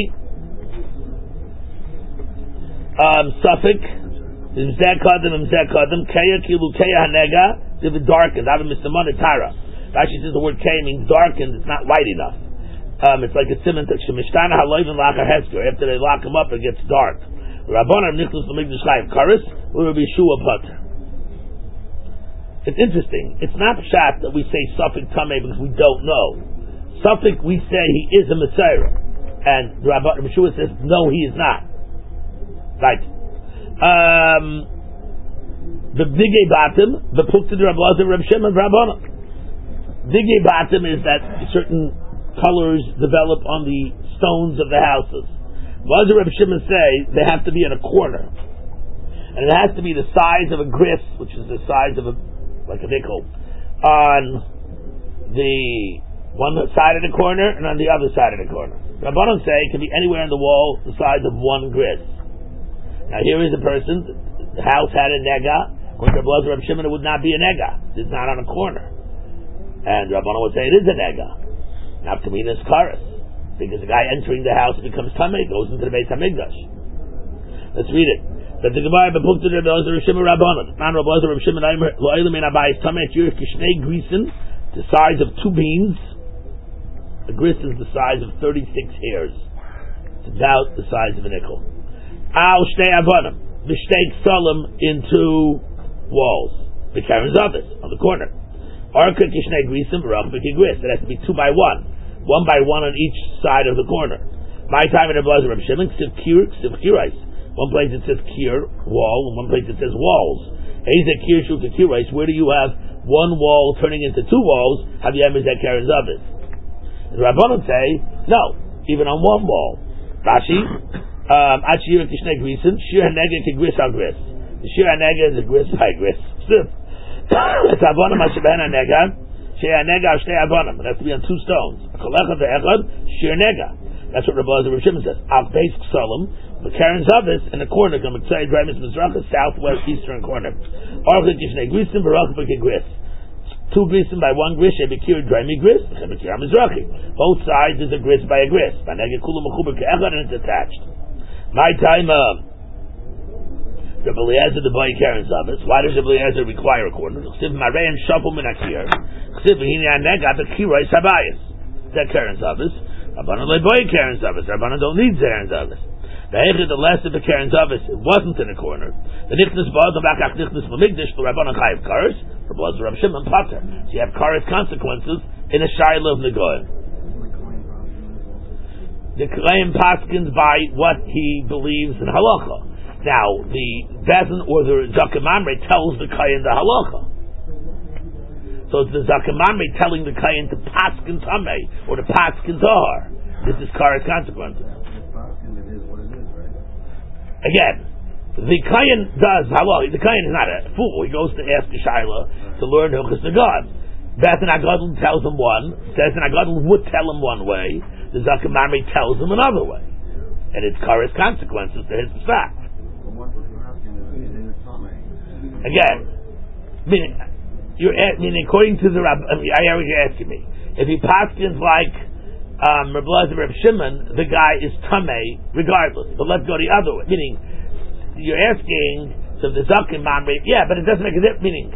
Suffolk, Mzeh Kadam, Kaya Kilu Kaya Hanega, they've been darkened. Adam Mr. Tara. Rashi says the word Kaya means darkened, it's not white enough. It's like a simon that Shemishtana Haloivin Lacha Hesker. After they lock him up, it gets dark. Rabbanan Nicholas Lamigdash Chayiv Kares will be Shua Pater. It's interesting. It's not pshat that we say Suffolk Tameh because we don't know. Suffolk we say he is a Mitzayra, and Rabbi Shua says no, he is not. Right. The Bigay Batim, the Pukta Rabbi Lazar, Reb Shimon, Rabbanan. Bigay Batim is that certain colors develop on the stones of the houses. Lazar Reb Shimon say they have to be in a corner, and it has to be the size of a gris, which is the size of a nickel, on the one side of the corner and on the other side of the corner. Rabbanon say it can be anywhere on the wall the size of one gris. Now here is a person, the house had a nega. According to Lazar Reb Shimon, it would not be a nega. It's not on a corner, and Rabbanon would say it is a nega. Not to mean it's karas, because the guy entering the house becomes tamei, goes into the Beis Hamikdash. Let's read it. That the Gemara bepukta Rabbi Lazar Reb Shimon Rabbanon. Man Rabbi Lazar Reb Shimon lo elam ein abayis tamei tirich kishnei grisen, the size of 2 beans. A gris is the size of 36 hairs. It's about the size of a nickel. Al shnei abonim, mishtei ksalim into walls. The Karen Zavis on the corner. Arka kishnei grisim barach gris. It has to be 2 by 1. 1 by 1 on each side of the corner. My time in the Blazer Reb Shimon, Ksiv Kirais. One place it says Kir, wall, and one place it says walls. Ezek Kir Shuk Kirais, where do you have one wall turning into 2 walls? Have you ever said Karen Zavis? And the Rabbanon say, no, even on 1 wall. Rashi, Achir Kishnei Grisim, Shir Hanega Kigris al Gris. The Shir Hanega is a gris by gris. It's Abonim Hashem Hanega. It has to be on 2 stones. That's what Rabbi Lazar Reb Shimon says. Al Beis Ksalim, the Karen Zavis in the corner, southwest eastern corner. 2 grisim by 1 gris, both sides is a gris by a gris. And it's attached. My time, Rabbi Eliezer the boy Karen Zavis. Why does Rabbi Eliezer require a corner? That Karen Zavis. Rabbanan leboy Karen Zavis. Rabbanan don't need Karen Zavis. The less of the Karen Zavis, it wasn't in a corner. The Nichnas Ba'ad Bakach Nichnas Lamigdash for Rabbanan Chayiv Karas, for Ba'ad Rab Shimon Pater. So you have Karas consequences in a Shaila of Negoim. The Kohen paskins by what he believes in halacha. Now, the Bezin or the Zakamamre tells the Kohen the halacha. So it's the Zakamamre telling the Kohen to paskin tamei or to paskin tahar. This is Karas consequences. Again, the Kohen does halacha. The Kohen is not a fool. He goes to ask the Shaila to learn Hilchos Nagad. Bezin Agadol tells him one. Bezin Agadol would tell him one way. The Zakamamre tells him another way, and it's Karas consequences to his fact. Again, meaning according to the Rabbi, I already asking me if he paskins like Reb Elazar Reb Shimon, the guy is tamei regardless. But let's go the other way. Meaning, you're asking so the Zakamamre, yeah, but it doesn't make a difference. Meaning,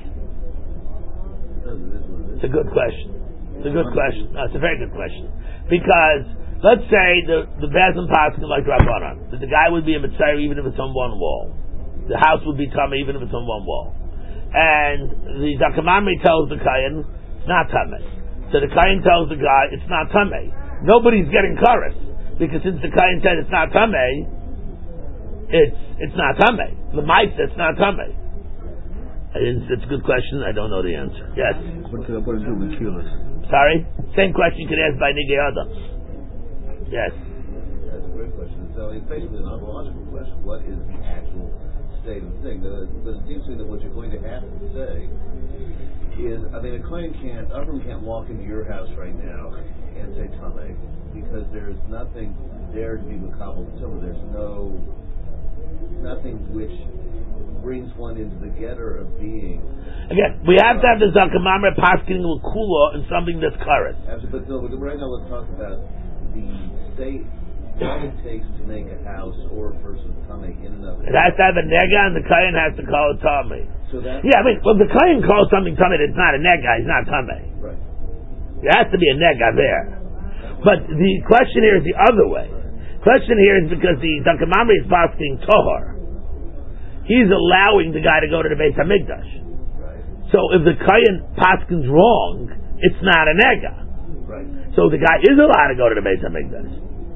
it's a good question. It's a good question. No, it's a very good question. Because let's say the Bezin Paskin like Rabbanan, that the guy would be a Mitzvah even if it's on one wall. The house would be Tameh even if it's on one wall. And the Zakamamre tells the Kayan, it's not Tameh. So the Kayan tells the guy, it's not Tameh. Nobody's getting Karas. Because since the Kayan said it's not Tameh, it's not Tameh. The Mice said it's not Tameh. It's a good question. I don't know the answer. Yes? What do with Kilas? Sorry? Same question you could ask by Nigei Adam. Yes. That's a great question. So it's basically an ontological question. What is the actual state of the thing? But it seems to me that what you're going to have to say is, I mean, a client can't walk into your house right now and say Tameh, because there's nothing there to be makabel tumah. There's nothing which brings one into the getter of being. Again, we have to have the Zakamamre pasking with kula and something that's Karas. Absolutely, but right now let's talk about the state, what it takes to make a house or a person tamei in and of It itself. has to have a nega, and the Kayan has to call it tamei. So that, yeah, I mean, well, the Kayan calls something tamei that's not a nega, it's not tamei. Right. There has to be a nega there. But the question here is the other way. Question here is because the Zakamamre is pasking tohar. He's allowing the guy to go to the Beis Hamikdash. So if the Kayan paskins wrong, it's not a nega. Right. So the guy is allowed to go to the Beis Hamikdash.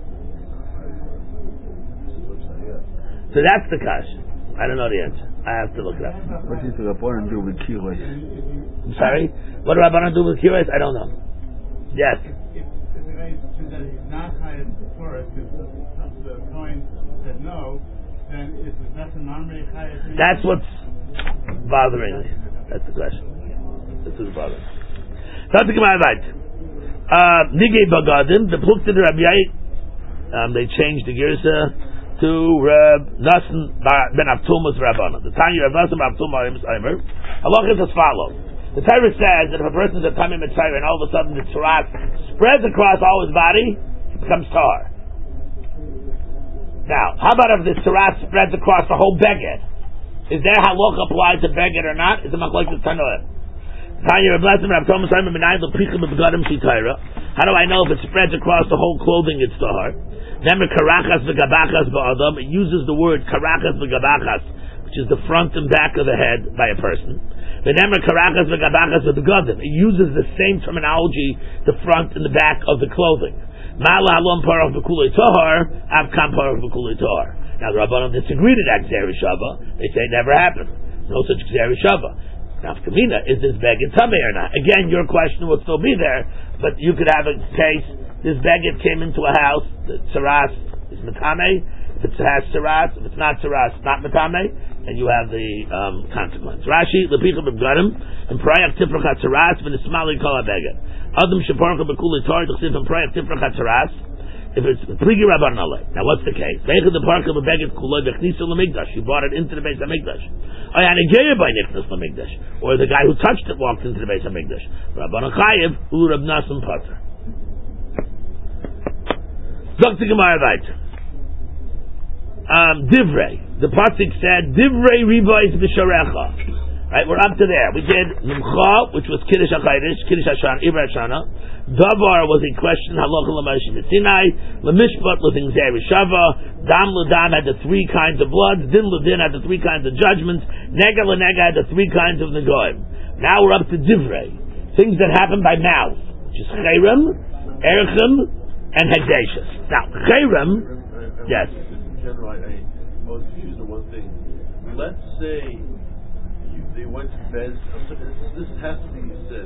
So that's the question. I don't know the answer. I have to look it up. What does the Rabbanan do with Kilas? I'm sorry? What do Rabbanan do with Kilas? I don't know. Yes? If the guy says that he's not hired for it, because the Kohen said no, then is the Zakamamre hired? That's what's bothering me. That's the question. This is bothering. Something about right. Nigei Bagadim, the Pluk to the Rabbi Yai, they changed the Girsa to Reb Nasan ben Avtuma's Rabbana. The Tanya Reb Nasan ben Avtumah Aimer. Allah is as follows. The Torah says that if a person is a Tamei Mitzvah and all of a sudden the Tzarat spreads across all his body, he becomes Tar. Now, how about if the Tzarat spreads across the whole Beged? Is there halacha applied to Beged or not? Is it machlokes Tanoim? How do I know if it spreads across the whole clothing it's tahar? It uses the word karachas v'gabachas, which is the front and back of the head by a person. It uses the same terminology, the front and the back of the clothing. Now the Rabbanon disagree to that Gzeri Shava. They say it never happened. No such Gzeri Shava. Now, Kamina, is this Beged Tamei or not? Again, your question will still be there, but you could have a case, this Beged came into a house, the Tzaras is Matame, if it has Tzaras, if it's not Tzaras, it's not Matame, and you have the consequence. Rashi, Lepicha B'Gadim, and Prayak Tifrach HaTzaras, V'nismali Kol HaBeged. Adam Sheparcha B'Kuli Tor, T'chsiv, and Prayak Tifrach HaTzaras, if it's Pligi Rabban Alei. Now what's the case? Veicha the Parka B'Beged Kuloi V'Chnisa L'Migdash. You brought it into the Beis HaMikdash. Ayanegeya by Nichnas L'Migdash. Or the guy who touched it walked into the Beis HaMikdash. Rabban Chayev, Ulu Rab Nasan Pater. Dr. Gemara Vait. Divrei. The Pasuk said, Divrei Rivais B'Sharecha. Right, we're up to there. We did Nimcha, which was Kiddush HaChaydish, Kiddush HaShana, Ibra Shana. Davar was in question, Halacha L'Moshe Sinai. L'Mishpat was in Gzei Shava. Dam L'Dam had the three kinds of blood. Din L'Din had the three kinds of judgments. Nega L'Nega had the three kinds of Negoim. Now we're up to Divrei, things that happen by mouth, which is Chayrim, Erechim, and Hegdeshus. Now, Chayrim, yes. In general, I was confused on one thing. Let's say they went to Bez. This has to be said.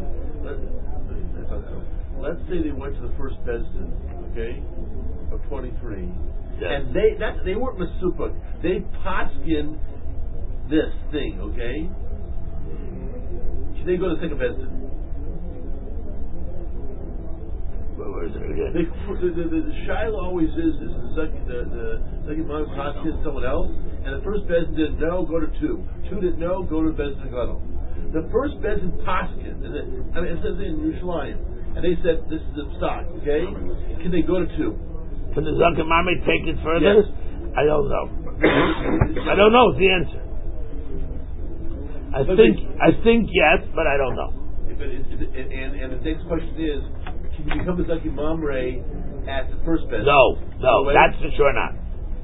Let's say they went to the first Bezdin, okay, of 23, Yes. and they weren't Mesupuk. They paskin this thing, okay. Should they go to the second Bezdin? Where is it again? The Shiloh always is the second Mom paskin someone else, and the first Bezdin didn't know, go to 2. 2 didn't know, go to Bezdin Gadol. The first Bezdin paskin, it says in Yerushalayim, and they said this is a stock, okay? Can they go to 2? Can the Zakei Mamre take it further? Yes. I don't know. I don't know is the answer. I think yes, but I don't know. And the next question is, can you become a Zakei Mamre at the first Bezdin? No, that's for sure not.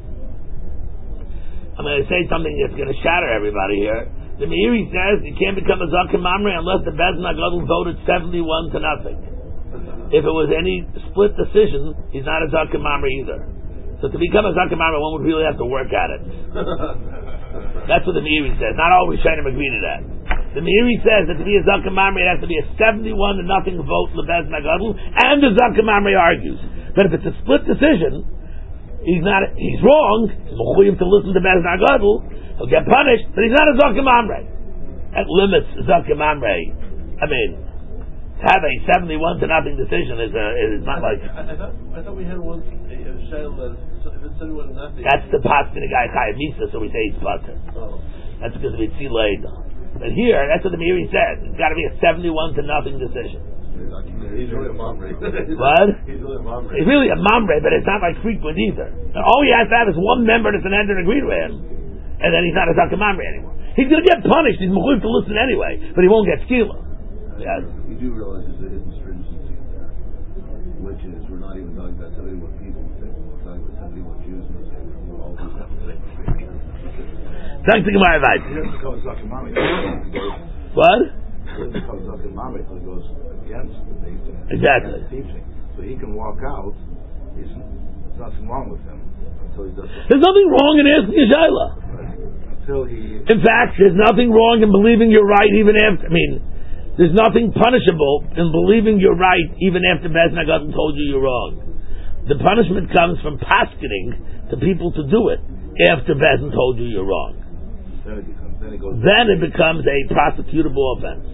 I'm going to say something that's going to shatter everybody here. The Meiri says you can't become a Zakei Mamre unless the Bezdin HaGadol voted 71-0. If it was any split decision, he's not a Zakei Mamre either. So to become a Zakei Mamre, one would really have to work at it. That's what the Meiri says. Not always trying to agree to that. The Meiri says that to be a Zakei Mamre, it has to be a 71-0 vote in the Bezdin HaGadol, and the Zakei Mamre argues. But if it's a split decision, he's wrong. He's mechuyev to listen to Bezdin HaGadol. He'll get punished, but he's not a Zakei Mamre. That limits Zakei Mamre. I mean, to have a 71-0 decision is not like. I thought we had one shayla that if it's 71-0. That's the paskin guy chayav misa, so we say he's pater. Oh. That's because of Itzi Leida. But here, that's what the Meiri said. It's got to be a 71-0 decision. He's really a mamre. What? He's really a mamre. He's really a mamre, but it's not like frequent either. All he has to have is one member to Sanhedrin agree with him, and then he's not a Zakei Mamre anymore. He's going to get punished. He's mechuyev to listen anyway, but he won't get skila. Yes. You do realize there's a hidden stringency in there, which is we're not even talking about 71 people. We're talking about 71 Jews in the same room. We're all doing that. Thanks to Gemara He doesn't become a Zakei Mamre. What? He doesn't become a Zakei Mamre until he goes against the base Exactly. teaching. So he can walk out. There's nothing wrong with him until he does. There's nothing wrong in asking a shayla. Until he. In fact, there's nothing wrong in believing you're right even after. There's nothing punishable in believing you're right even after Bezdin HaGadol told you you're wrong. The punishment comes from paskening to people to do it after Bezdin told you you're wrong. Then it becomes a prosecutable offense.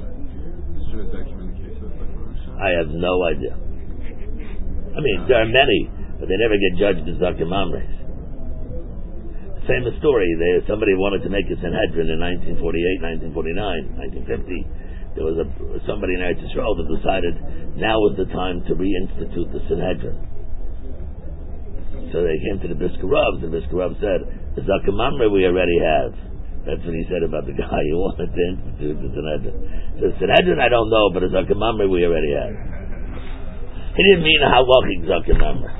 I have no idea. There are many, but they never get judged as Zakei Mamres. Famous story. Somebody wanted to make a Sanhedrin in 1948, 1949, 1950. There was somebody in Eretz Yisrael that decided now was the time to reinstitute the Sanhedrin. So they came to the Brisker Rav, and the Brisker Rav said, "The Zakei Mamre we already have." That's what he said about the guy who wanted to institute the Sanhedrin. The Sanhedrin I don't know, but the Zakei Mamre we already have. He didn't mean a halachic Zakei Mamre.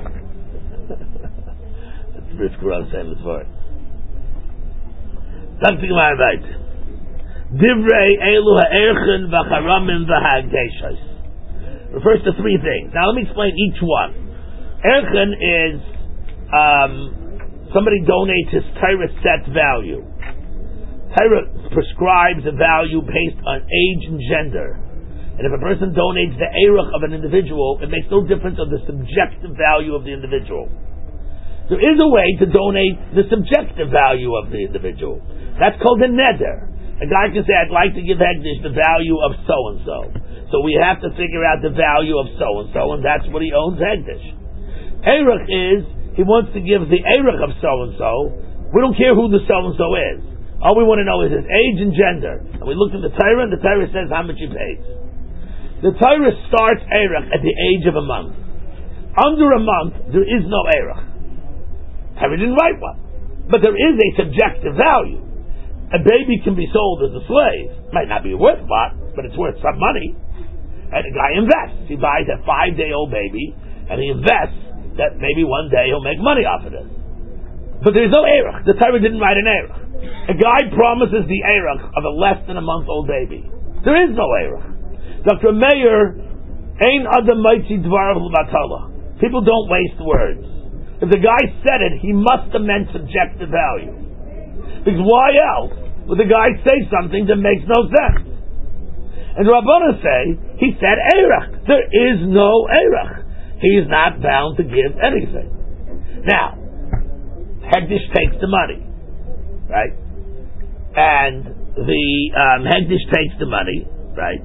That's the Brisker Rav saying this word. Something like that. Divrei elu ha'erchen v'charamim v'ha'agdeshos refers to three things. Now let me explain each one. Erchen is somebody donates his Torah set value. Torah prescribes a value based on age and gender. And if a person donates the erech of an individual, it makes no difference on the subjective value of the individual. There is a way to donate the subjective value of the individual. That's called a neder. A guy can say, I'd like to give Hegdish the value of so-and-so. So we have to figure out the value of so-and-so, and that's what he owns Hegdish. Erech is, he wants to give the erech of so-and-so. We don't care who the so-and-so is. All we want to know is his age and gender. And we look in the Torah, and the Torah says how much he pays. The Torah starts erech at the age of a month. Under a month, there is no erech. Torah didn't write one. But there is a subjective value. a baby can be sold as a slave. Might not be worth a lot, but it's worth some money. And a guy invests. He buys a 5-day-old baby, and he invests that maybe one day he'll make money off of it. But there's no erech. The Torah didn't write an erech. A guy promises the erech of a less than a month-old baby. There is no erech. Dr. Meir, ein adam maitzi dvarav l'batala. People don't waste words. If the guy said it, he must have meant subjective value. Because why else would the guy say something that makes no sense? And Rabbanan say, he said erech. There is no erech. He is not bound to give anything. Now, Hegdish takes the money, right? And the Hegdish takes the money, right?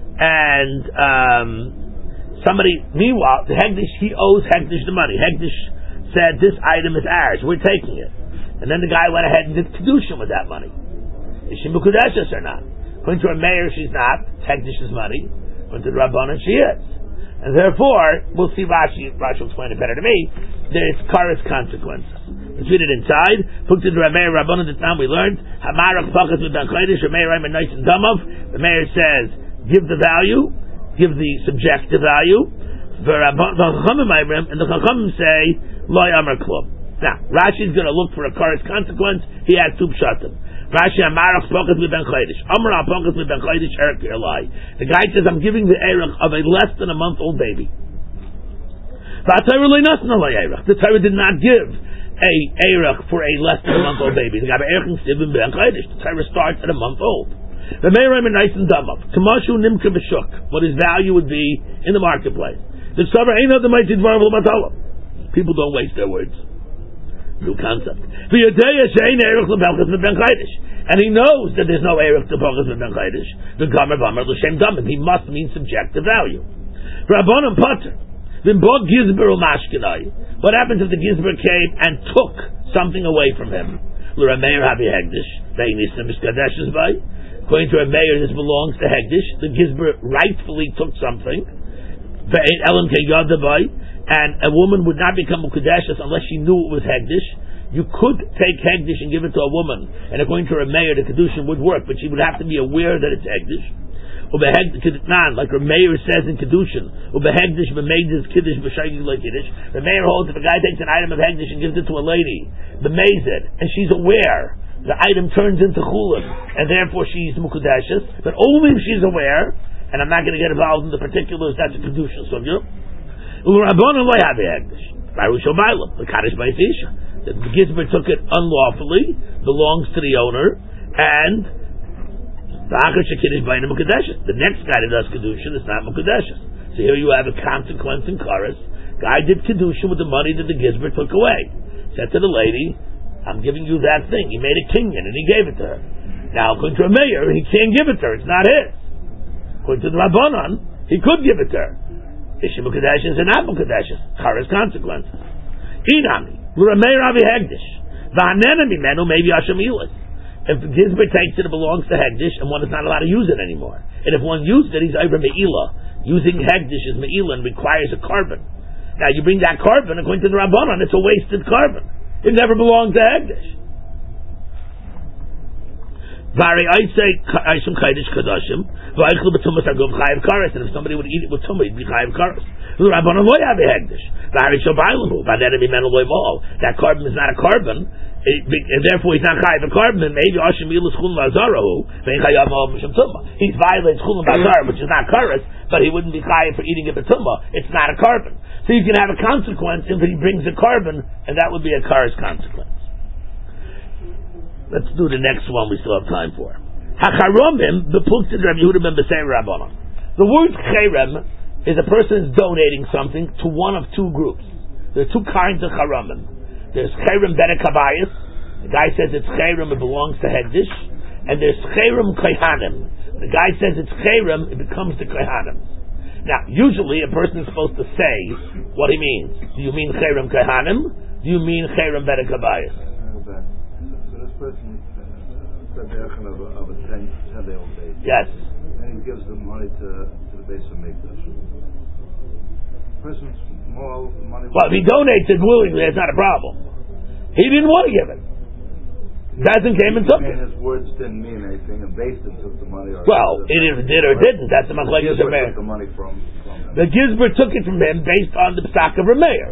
And somebody, meanwhile, the Hegdish, he owes Hegdish the money. Hegdish said, this item is ours, we're taking it. And then the guy went ahead and did Kedushin with that money. Is she Mukudeshes or not? According to her mayor, she's not. It's Hegdish's money. According to the Rabbanan, she is. And therefore, we'll see Rashi will explain it better to me, there's Karas consequences. Let's read it inside. Put to the Rameir Rabbanan, the time we learned, Hamarach Pakas with Danchaydish, Rameir Raim and Nice and Damav. The mayor says, give the value, give the subjective value. And the Chachamim say, Loi Amar Klum. Now, Rashi's going to look for a Karas consequence. He has two pshatim. Rashi Hamarach Pakas with Danchaydish. Amar Pakas with Danchaydish Erek Elai. The guy says, I'm giving the Erech of a less than a month-old baby. The Torah did not give a erech for a less than a month-old baby. The Torah starts at a month old. The Meirem and nice and dumb up. Tamashu nimka b'shuk. What his value would be in the marketplace. People don't waste their words. New concept. And he knows that there's no erech to Pachas ben Chaydish. The Gamer Bamar l'shem damim. He must mean subjective value. Rabbanan Potter. What happens if the Gizber came and took something away from him? According to a mayor, this belongs to Hegdish. The Gizber rightfully took something, and a woman would not become Mukadeshus unless she knew it was Hegdish. You could take Hegdish and give it to a woman, and according to a mayor, the Kedushin would work, but she would have to be aware that it's Hegdish. Like Rameir says in Kedushin, the mayor holds if a guy takes an item of Hegdish and gives it to a lady, b'meized, and she's aware, the item turns into chulin, and therefore she's mukudeshes, but only if she's aware, and I'm not going to get involved in the particulars, that's a Kedushin, so the Gizber took it unlawfully, belongs to the owner, and the next guy that does Kedushin is not Mukadeshes. So here you have a consequence in Karas. Guy did Kedushin with the money that the Gizber took away. Said to the lady, I'm giving you that thing. He made a kinyan and he gave it to her. Now, according to a mayor, he can't give it to her. It's not his. According to the Rabbanan, he could give it to her. Is she Mukadeshes or not Mukadeshes? Karas consequences. Inami, L'Rameir Avi Hegdish. V'hanenami menu maybe Hashemilas. If Gizber takes it, it belongs to Hegdish, and one is not allowed to use it anymore. And if one used it, he's over Me'ilah. Using Hegdish is Me'ilah and requires a carbon. Now, you bring that carbon, according to the Rabbanan, it's a wasted carbon. It never belonged to Hegdish. And if somebody would eat it with tumah, it'd be chayiv karas. That carbon is not a carbon, and therefore he's not chayiv a carbon. And maybe he violates chulun bazara, which is not karas, but he wouldn't be chayiv for eating it with tumah. It's not a carbon, so you can have a consequence if he brings a carbon, and that would be a karas consequence. Let's do the next one we still have time for. Hacharomim, the Puksid Rabbi Yehuda ben Beseir Rabbanan. The word cherem is a person is donating something to one of two groups. There are two kinds of charomim. There's cherem bedek kabayis. The guy says it's cherem, it belongs to Hegdish. And there's cherem kohanim. The guy says it's cherem, it becomes the kohanim. Now, usually a person is supposed to say what he means. Do you mean cherem kohanim? Do you mean cherem bedek kabayis? Person said the action of a 10-day-old baby. Yes. And he gives the money to the base of Mikdash. Person's moral money. Well, if he donates it willingly, it's not a problem. He didn't want to give it. Bezin came and took it. And his words didn't mean anything, and Basin took the money. Well, it either did or didn't. That's the machlekes of Rameir. Took the money from him. The Gizber took it from him based on the psak of Rameir.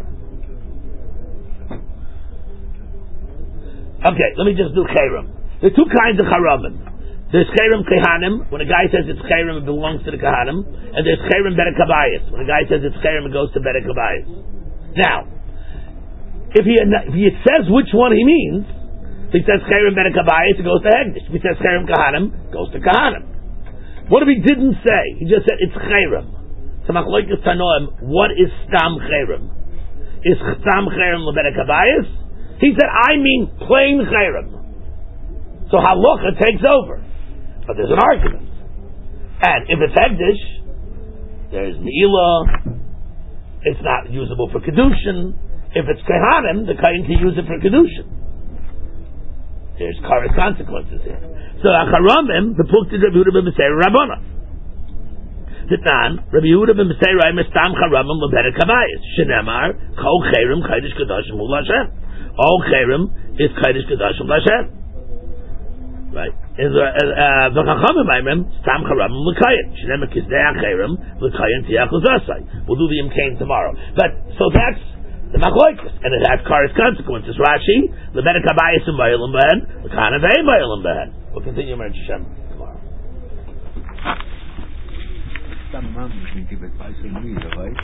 Okay, let me just do chayrim. There are two kinds of charamim. There's chayrim kehanim, when a guy says it's chayrim, it belongs to the kehanim, and there's chayrim bedek kabayis. When a guy says it's chayrim, it goes to bedek kabayis. Now, if he says which one he means, if he says chayrim bedek kabayis, it goes to hegdish. If he says chayrim kehanim, it goes to kehanim. What if he didn't say? He just said it's chayrim. So machlokes tanoim, what is stam chayrim? Is stam chayrim lebedek kabayis? He said, I mean plain chayrim. So halacha takes over. But there's an argument. And if it's hegdish, there's ne'ilah, it's not usable for kedushin. If it's kehanim, the kain can use it for kedushin. There's consequences here. So acharamim, the pukti Rabbi Yehuda ben Meseir Rabbana. Titan, Rabbi Yehuda ben Meseir Rabbana stam charamim lebedek kabayis. Shenemar, chol chayrim kaidish kedashim ul Hashem. All chayrim is kaidish kedashim Hashem. Right. The Chachamim Aimrim stam charamim l'kayin. Shenemar kizdei chayrim l'kayin tiyach l'zasai. We'll do the imkain tomorrow. But so that's the machlokes, and it has consequences. Rashi, the bedek kabayis in ba'ilim behen, the kana v'ei ba'ilim behen. We'll continue Mer Hashem tomorrow.